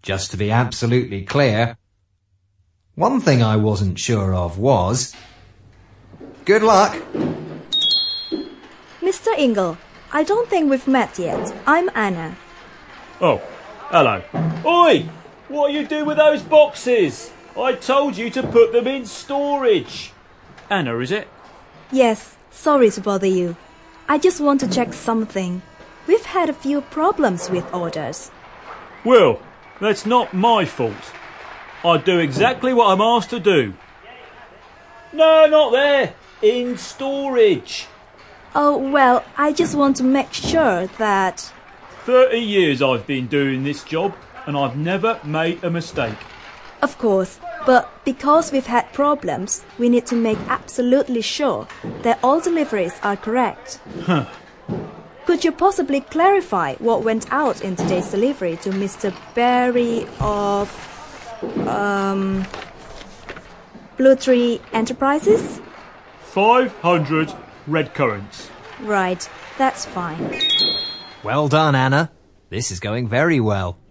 Just to be absolutely clear, one thing I wasn't sure of was... Good luck! Mr. Ingle, I don't think we've met yet. I'm Anna. Oh, hello. Oi! What are you doing with those boxes? I told you to put them in storage. Anna, is it? Yes, sorry to bother you. I just want to check something. We've had a few problems with orders. Well, that's not my fault. I do exactly what I'm asked to do. No, not there. In storage. Oh, well, I just want to make sure that... 30 years I've been doing this job and I've never made a mistake. Of course, but because we've had problems, we need to make absolutely sure that all deliveries are correct. Could you possibly clarify what went out in today's delivery to Mr. Barry of Blue Tree Enterprises? 500 red currants. Right, that's fine. Well done, Anna. This is going very well.